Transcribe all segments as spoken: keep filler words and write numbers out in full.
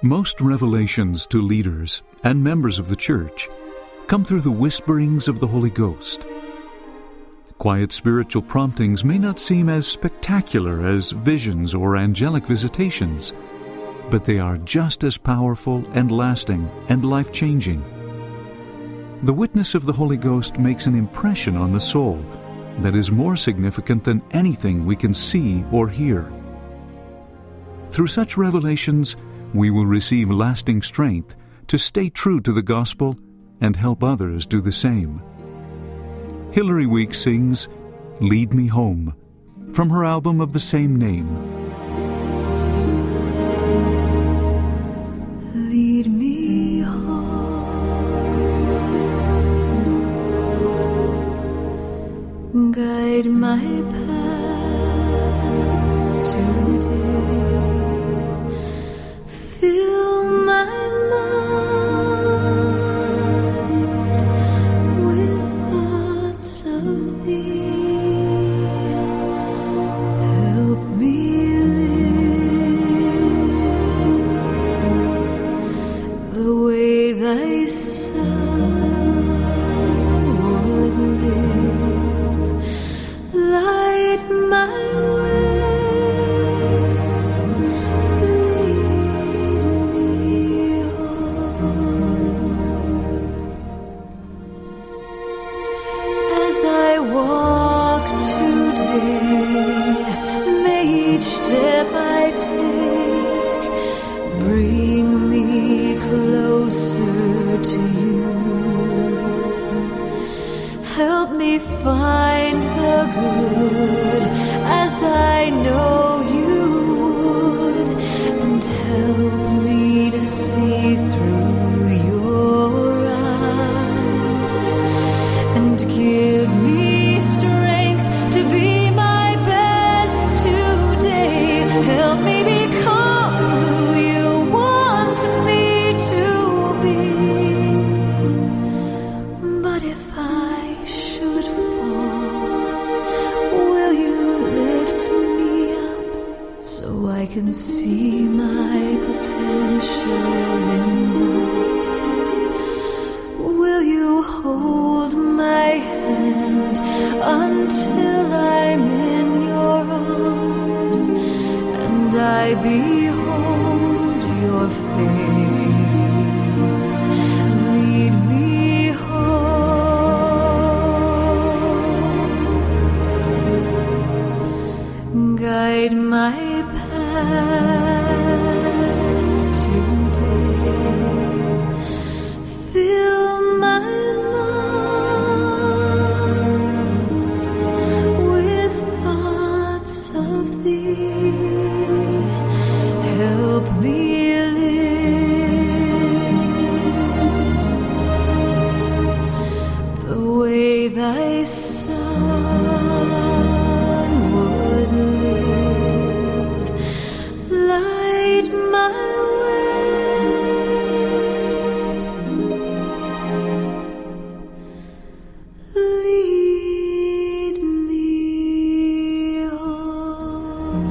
Most revelations to leaders and members of the church come through the whisperings of the Holy Ghost. Quiet spiritual promptings may not seem as spectacular as visions or angelic visitations, but they are just as powerful and lasting and life-changing. The witness of the Holy Ghost makes an impression on the soul that is more significant than anything we can see or hear. Through such revelations, we will receive lasting strength to stay true to the gospel and help others do the same. Hilary Weeks sings "Lead Me Home" from her album of the same name. Lead me home, guide my path today, fill my mind with thoughts of thee, help me live the way thy Son would live, light my way, lead me home. As I walk today, may each step I take bring me closer to you. Help me find the good as I know you would, and help me to see through your eyes, and give me strength to be my best today. Help me become who you want me to be. But if I should fall, will you lift me up so I can see my potential in love? Will you hold my hand until I'm in your arms and I behold your face? Lead me home, guide my path today, fill my mind with thoughts of thee, help me live the way thy Son would live, light my way, lead me home.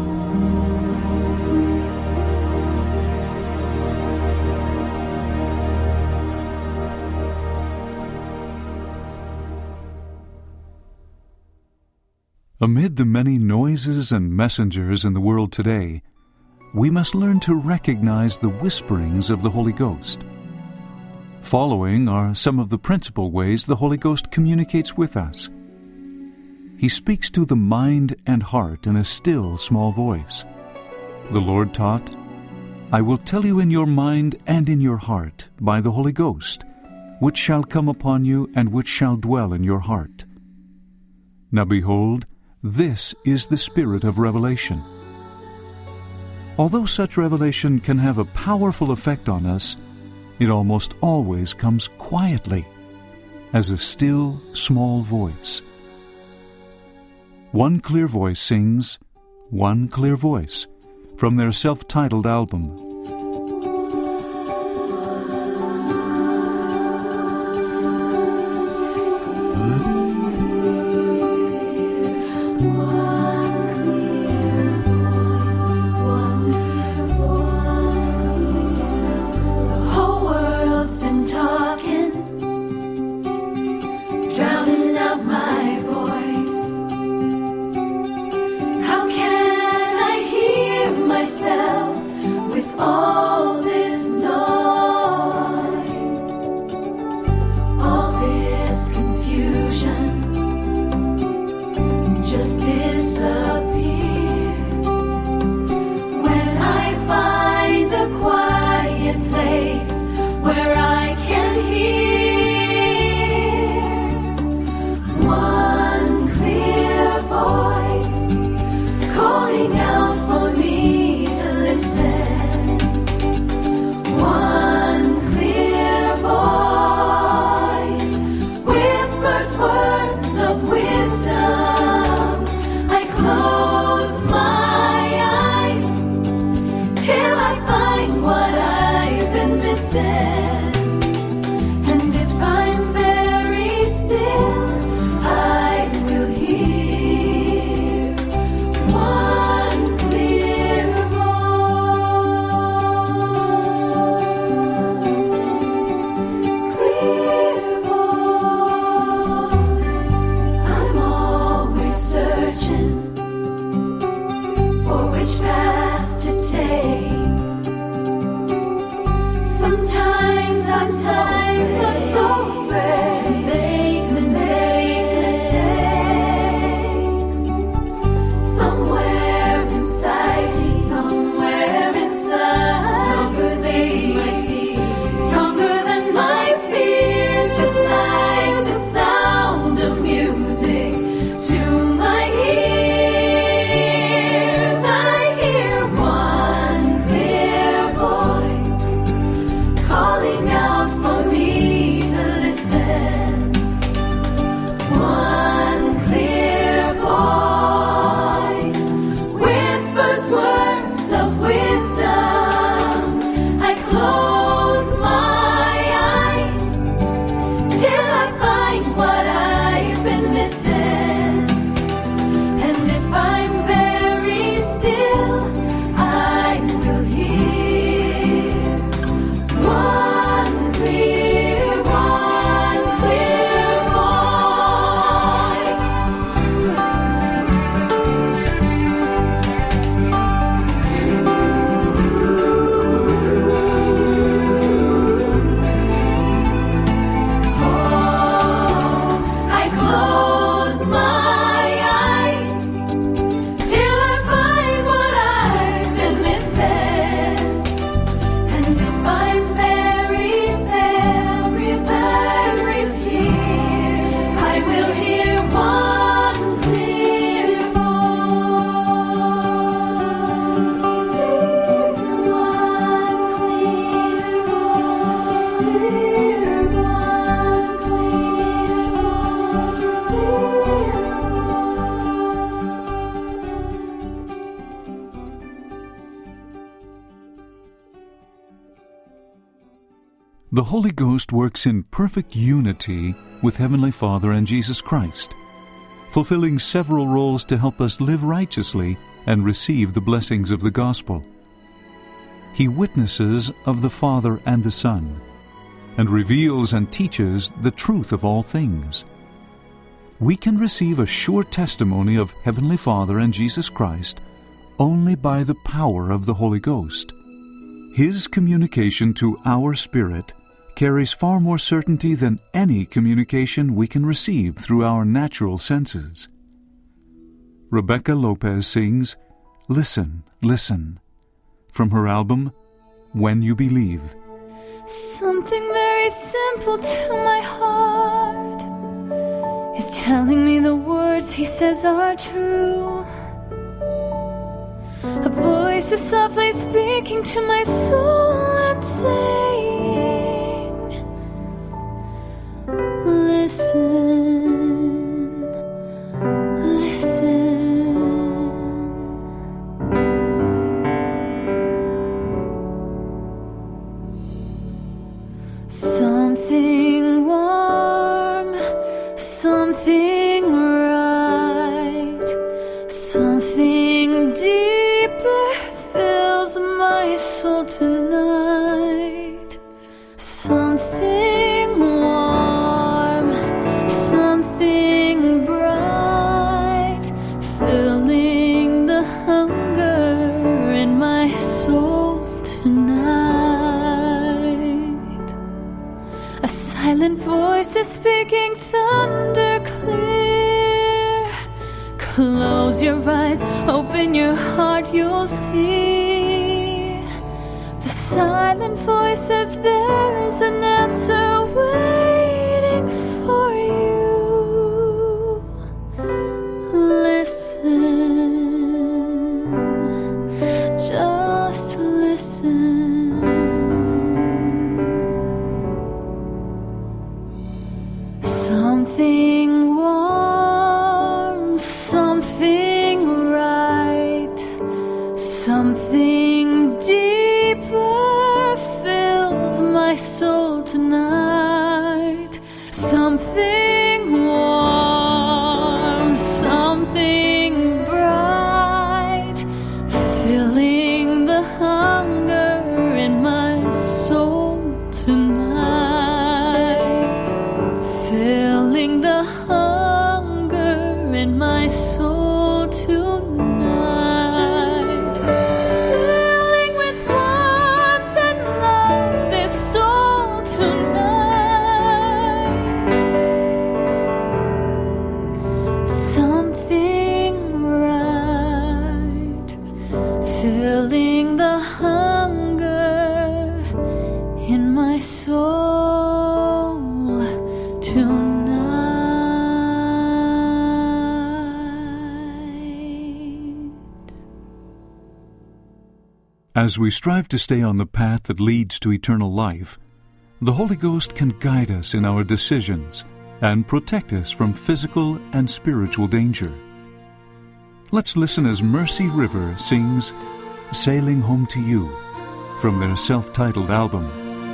Amid the many noises and messengers in the world today, we must learn to recognize the whisperings of the Holy Ghost. Following are some of the principal ways the Holy Ghost communicates with us. He speaks to the mind and heart in a still, small voice. The Lord taught, "I will tell you in your mind and in your heart by the Holy Ghost, which shall come upon you and which shall dwell in your heart." Now behold, this is the spirit of revelation. Although such revelation can have a powerful effect on us, it almost always comes quietly, as a still, small voice. One Clear Voice sings One Clear Voice from their self-titled album. One clear voice, one myself with all this noise, all this confusion just disappears when I find a quiet place where I can hear one clear voice calling out for me to listen. One clear voice whispers words of wisdom. I close my eyes till I find what I've been missing. And if I'm very still, I will hear one clear voice. Clear voice. I'm always searching for which path to take. Sometimes I'm so afraid, I'm so afraid to make mistakes. Somewhere inside me, somewhere inside, stronger than my fears, stronger than my fears, just like the sound of music to my ears. I hear one clear voice calling out for me to listen. One clear voice whispers words of wisdom. I close my eyes till I find what I've been missing. And if I'm very still, I will hear one clear, one clear voice. Oh, I close my eyes till I find what I've been missing. And if I'm very still, very still, I will hear one clear voice. Hear one clear voice. Hear one clear voice. Hear The Holy Ghost works in perfect unity with Heavenly Father and Jesus Christ, fulfilling several roles to help us live righteously and receive the blessings of the gospel. He witnesses of the Father and the Son, and reveals and teaches the truth of all things. We can receive a sure testimony of Heavenly Father and Jesus Christ only by the power of the Holy Ghost. His communication to our spirit carries far more certainty than any communication we can receive through our natural senses. Rebecca Lopez sings, "Listen, Listen," from her album, When You Believe. Something very simple to my heart is telling me the words he says are true. A voice is softly speaking to my soul and saying, listen, listen. Something warm, something right, something deeper fills my soul tonight. Something warm, something tonight. A silent voice is speaking thunder clear. Close your eyes, open your heart, you'll see. The silent voice says there's an answer waiting for you. Listen, just listen. Something warm, something right, something deeper fills my soul tonight. Something warm, something bright, filling the hunger in my soul tonight. Filling the hunger in my soul tonight. Filling with warmth and love this soul tonight. Something right, filling the hunger in my soul tonight. As we strive to stay on the path that leads to eternal life, the Holy Ghost can guide us in our decisions and protect us from physical and spiritual danger. Let's listen as Mercy River sings Sailing Home to You from their self-titled album.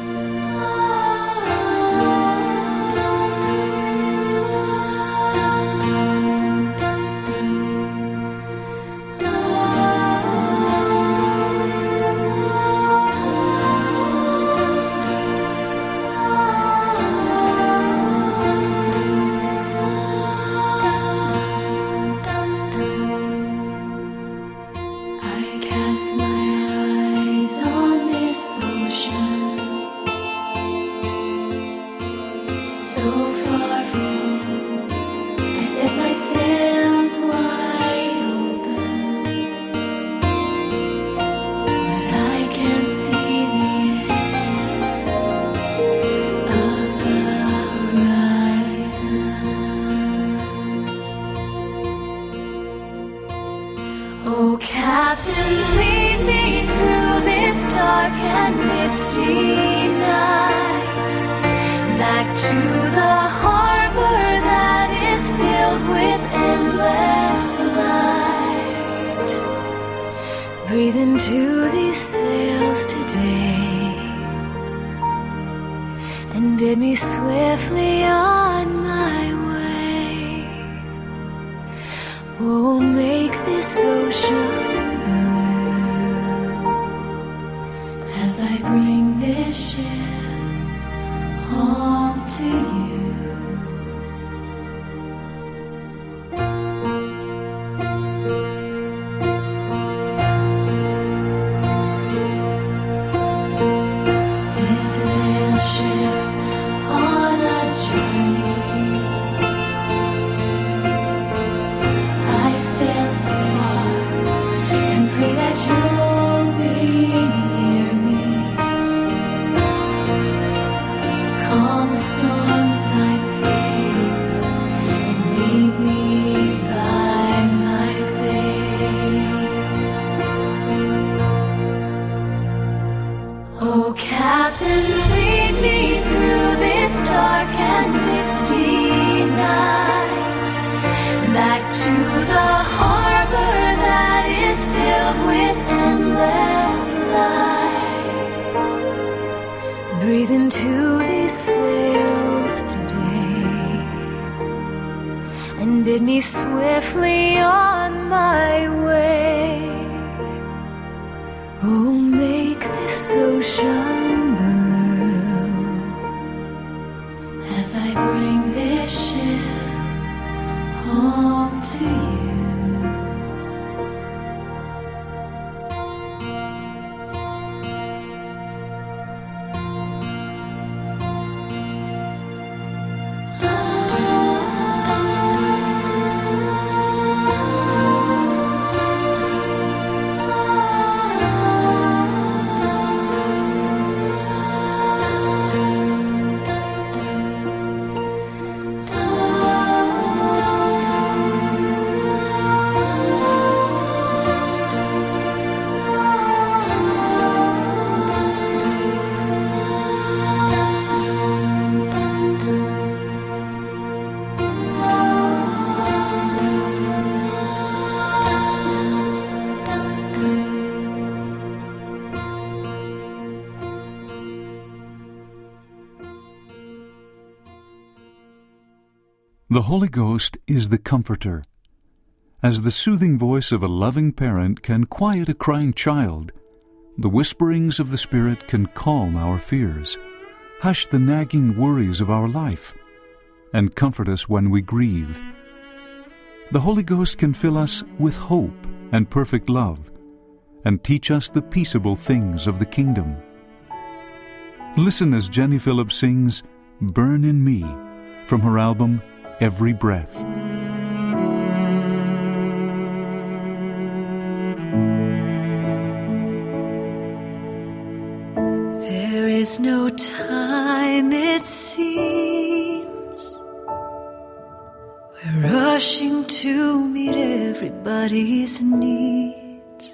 I cast my eyes on this ocean, so far from home. I set my sails wide open, but I can't see the end of the horizon. Oh, Captain, lead me through this dark and misty night, back to the harbor that is filled with endless light. Breathe into these sails today and bid me swiftly on my way. Oh, make this ocean blue as I bring this ship home to you. This little ship on a journey, I sail so far and pray that you'll be near me. Calm the storms I face and lead me by my faith. Oh, Captain, lead me through this dark and misty night, back to the harbor that is filled with endless light. Breathe into these sails today and bid me swiftly on my way. Oh, make this ocean blue as I bring this ship home to you. The Holy Ghost is the Comforter. As the soothing voice of a loving parent can quiet a crying child, the whisperings of the Spirit can calm our fears, hush the nagging worries of our life, and comfort us when we grieve. The Holy Ghost can fill us with hope and perfect love, and teach us the peaceable things of the kingdom. Listen as Jenny Phillips sings "Burn in Me" from her album Every Breath. There is no time, it seems, we're rushing to meet everybody's needs.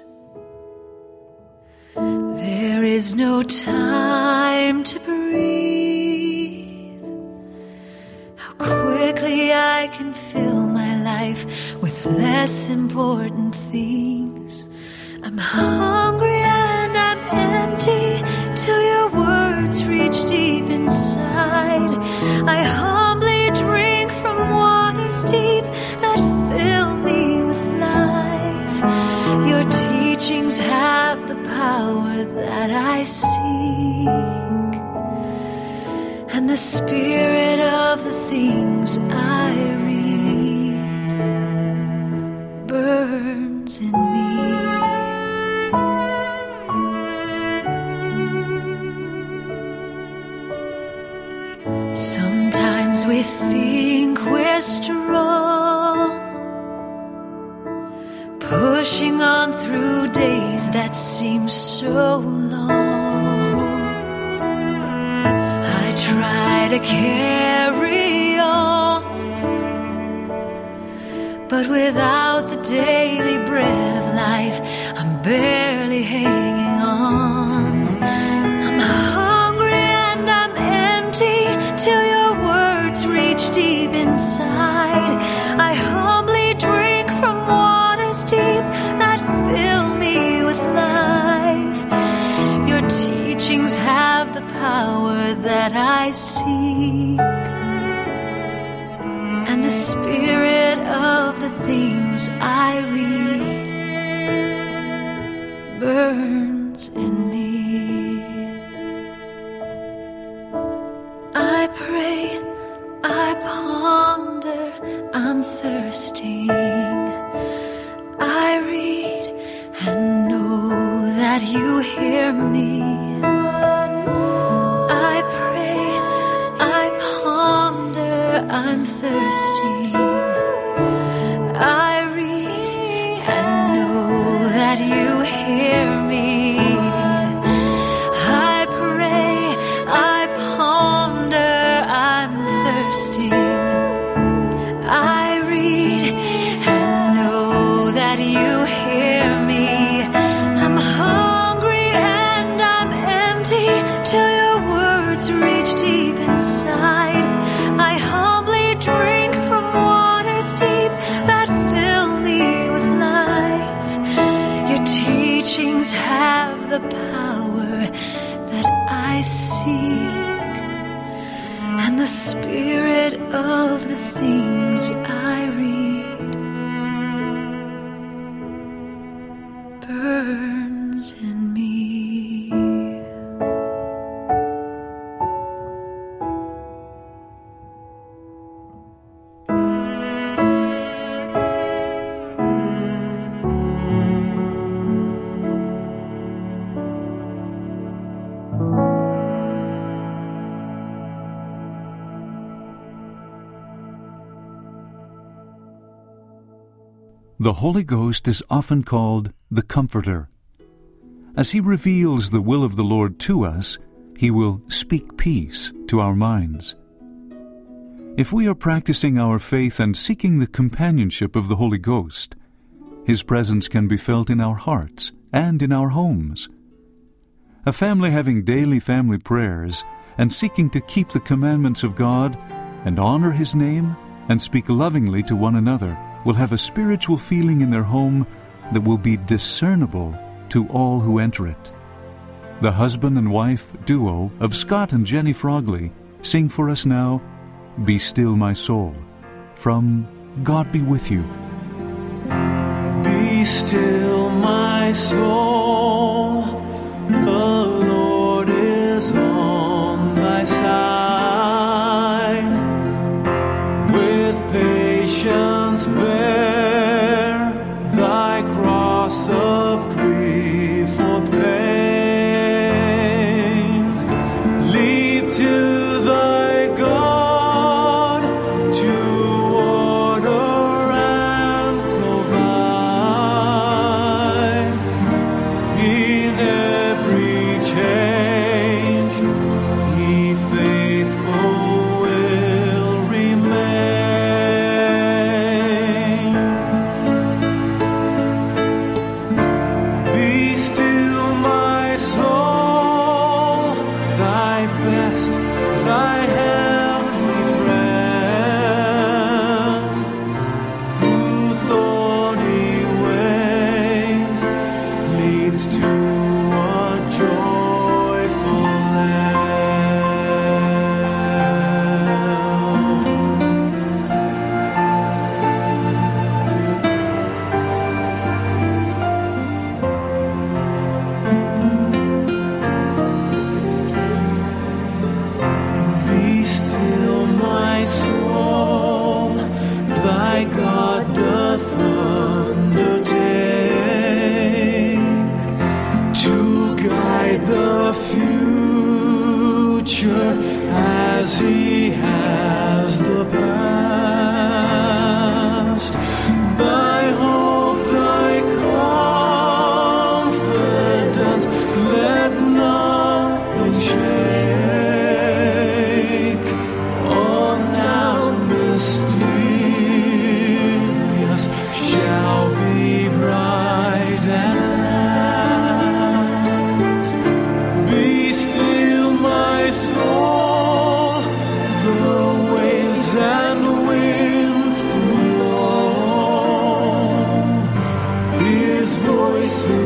There is no time to breathe. How quickly I can fill my life with less important things. I'm hungry and I'm empty till your words reach deep inside. I humbly drink from waters deep that fill me with life. Your teachings have the power that I seek, and the spirit of the things I read burns in me. Sometimes we think we're strong, pushing on through days that seem so long. I try to carry on, but without the daily bread of life, I'm barely hanging on. I'm hungry and I'm empty till your words reach deep inside. I humbly drink from waters deep that fill me with life. Your teachings have the power that I seek, and the spirit of the things I read burns in me. I pray, I ponder, I'm thirsting. I read and know that you hear me. I pray, I ponder, I'm thirsty. I read and know that you hear me. I pray, I ponder, I'm thirsty. I read and know that you hear me. I'm hungry and I'm empty till your words reach deep inside. I humbly drink from waters deep that fill me with life. Your teachings have the power that I seek, and the spirit of the things I read burns in me. The Holy Ghost is often called the Comforter. As He reveals the will of the Lord to us, He will speak peace to our minds. If we are practicing our faith and seeking the companionship of the Holy Ghost, His presence can be felt in our hearts and in our homes. A family having daily family prayers and seeking to keep the commandments of God and honor His name and speak lovingly to one another will have a spiritual feeling in their home that will be discernible to all who enter it. The husband and wife duo of Scott and Jenny Frogley sing for us now, "Be Still My Soul," from God Be With You. Be still, my soul, the Lord is on thy side. With patience bear thy cross of grief or pain. Leave to thy God to order and provide. In every change, He faithful will remain. Be still, my soul, thy best, thy heavenly friend. Through thorny ways leads to a joyful Be still, my soul, thy God doth undertake to guide the future as He has the past. Thy hope, thy confidence, let nothing shake. All now mysterious shall be bright at last. Be still, my soul, the waves and winds do blow. His voice who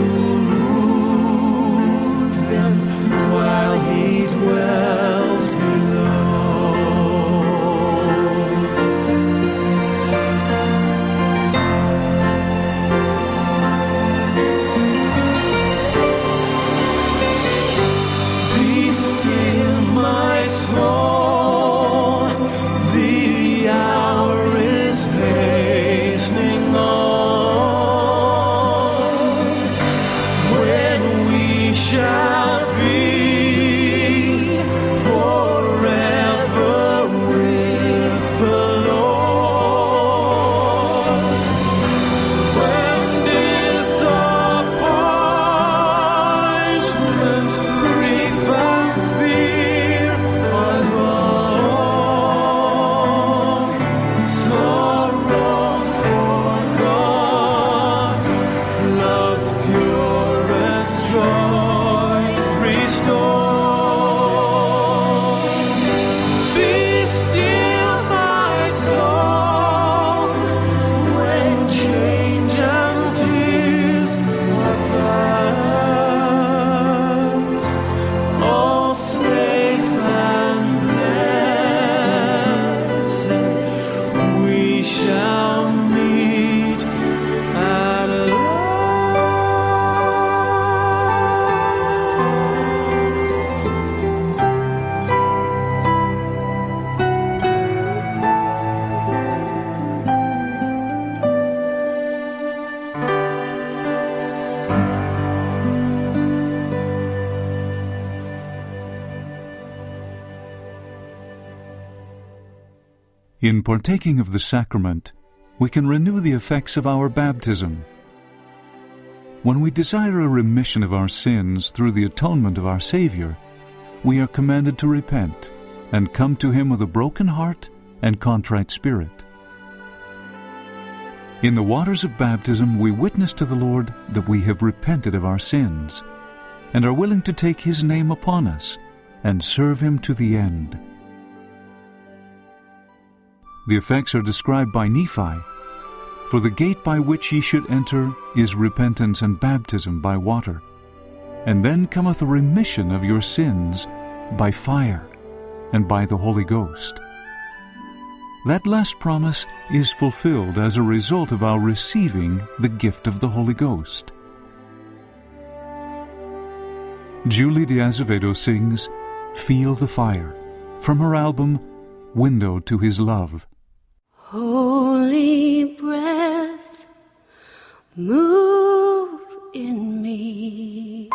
ruled them while He dwelt below. Be still, my soul, the hour is hastening on, when we shall be forever with the Lord. When disappointment, grief, and fear are gone, sorrow forgot, love's purest joys restored. Be still, my soul, when change and tears are past. All safe and blessed, we shall meet at last. In partaking of the sacrament, we can renew the effects of our baptism. When we desire a remission of our sins through the atonement of our Savior, we are commanded to repent and come to Him with a broken heart and contrite spirit. In the waters of baptism, we witness to the Lord that we have repented of our sins and are willing to take His name upon us and serve Him to the end. The effects are described by Nephi. For the gate by which ye should enter is repentance and baptism by water, and then cometh a remission of your sins by fire and by the Holy Ghost. that last promise is fulfilled as a result of our receiving the gift of the Holy Ghost. Julie de Azevedo sings Feel the Fire from her album Window to His Love. Holy breath, move in me,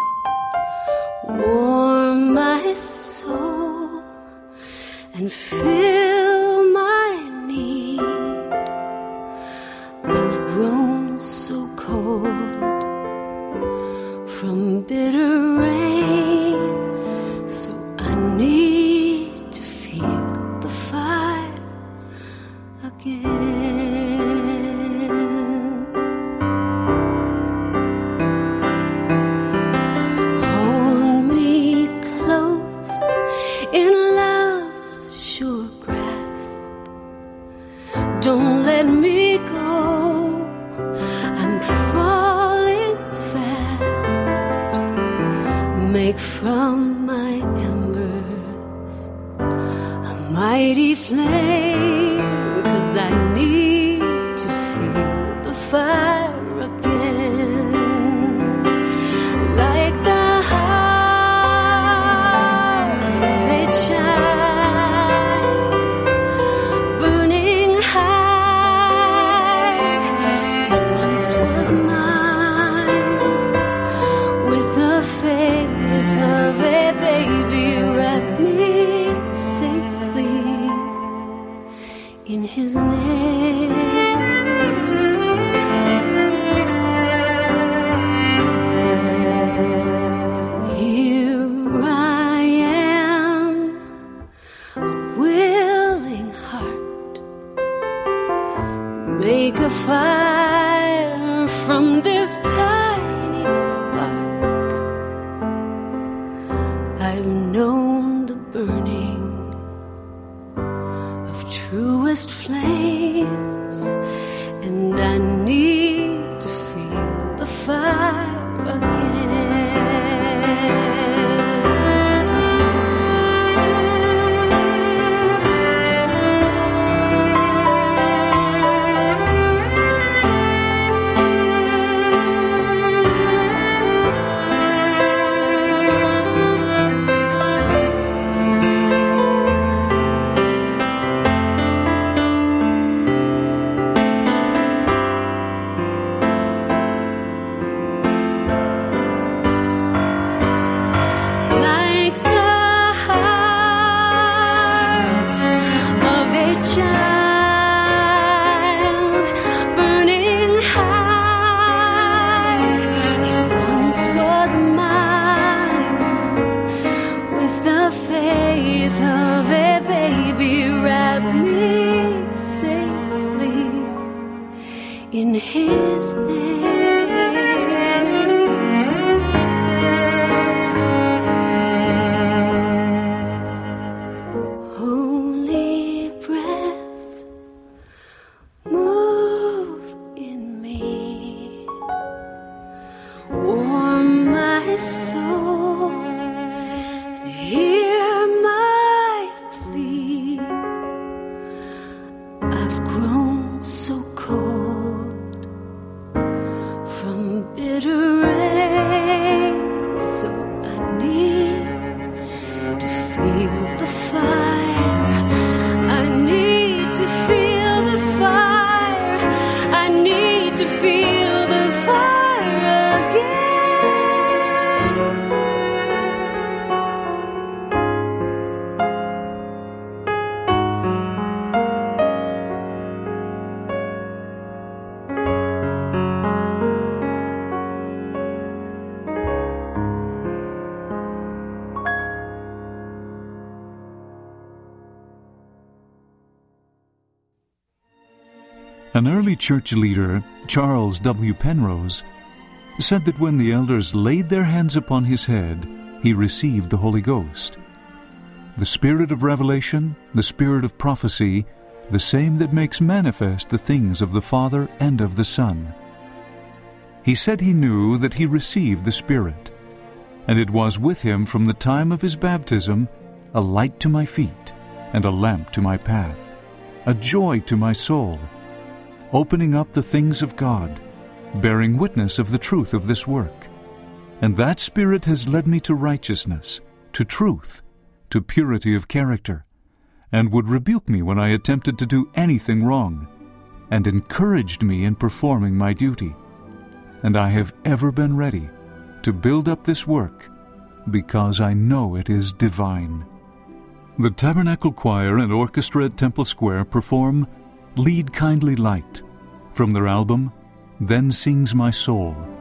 warm my soul and fill my need. I've grown so cold from bitter rain, so I need to feel the fire again. Hold me close in love's sure grasp. Don't let me go, I'm falling fast. Make from my embers a mighty flame, 'cause I need to feel the fire again. Like the heart of a child burning high, it once was mine. With the faith of a baby, wrap me safely in His name. Here I am, a willing heart. Make a fire from this tiny spark. I've known the burning of truest flames, and I need to feel the fire again. Like the heart of a child burning high, it once was mine. With the faith of a baby, wrap me safely in His name. Holy breath, move in me, warm my soul and hear my plea. I've grown so cold from bitter rain, so I need to feel the fire. I need to feel the fire. I need to feel the fire again. An early church leader, Charles W. Penrose, said that when the elders laid their hands upon his head, he received the Holy Ghost. The spirit of revelation, the spirit of prophecy, the same that makes manifest the things of the Father and of the Son. He said he knew that he received the Spirit, and it was with him from the time of his baptism, a light to my feet and a lamp to my path. a joy to my soul, opening up the things of God, bearing witness of the truth of this work. And that Spirit has led me to righteousness, to truth, to purity of character, and would rebuke me when I attempted to do anything wrong, and encouraged me in performing my duty. And I have ever been ready to build up this work, because I know it is divine. The Tabernacle Choir and Orchestra at Temple Square perform Lead Kindly Light from their album, Then Sings My Soul.